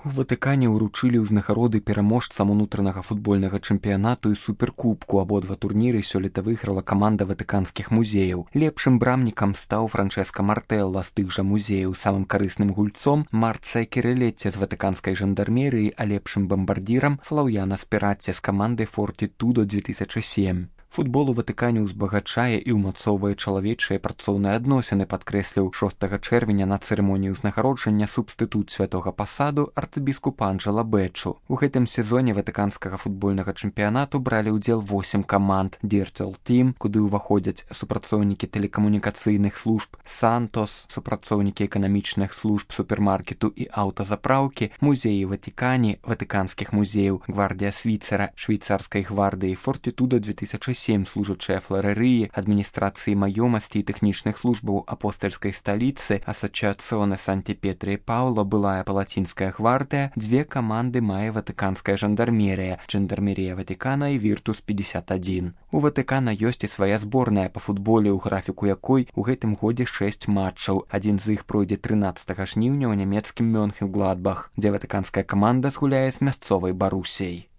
У Ватыкане ўручылі ўзнагароды пераможцам унутранага футбольнага чэмпіянату і суперкубку. Абодва турніры сёлета выйграла каманда ватыканскіх музеяў. Лепшым брамнікам стаў Франчэска Мартэлла з тых жа музеяў, самым карысным гульцом Марцыя Кірылецце з ватыканскай жандармерыі, а лепшым бамбардзірам Флаўяна Спіратце з камандай Фортытудо 2007. Футбол у Ватыкане ўзбагачае і ўмацоўвае чалавечыя працоўныя адносіны, падкрэсліў 6 чэрвеня на цырымоніі ўзнагароджання субстытут святога пасаду арцыбіскуп Анджела Бэчу. У гэтым сезоне ватыканскага футбольнага чэмпіянату бралі ўдзел 8 каманд: Digital Team, куды ўваходзяць супрацоўнікі тэлекамунікацыйных служб, Сантос, супрацоўнікі эканамічных служб, супермаркету і аўтазапраўкі, музеі Ватыкане, ватыканскіх музеяў, гвардія Свіцера, швейцарскай гвардыі, Фортытудо 2007, служачыя флорарыі, адміністрацыі маёмасці і тэхнічных службаў апостальскай сталіцы, Асацыяцыоне Санти-Петре і Паўла, былая палацінская гвардыя, 2 каманды мае ватыканская жандармерыя, Жандармерія Ватыкана і Віртус 51. У Ватыкана ёсць і свая зборная па футболе, у графіку якой у гэтым годзе 6 матчаў. Адзін з іх пройдзе 13 жніўня ў нямецкім Мёнхенгладбах, дзе ватыканская каманда згуляе з мясцовай Барусіяй.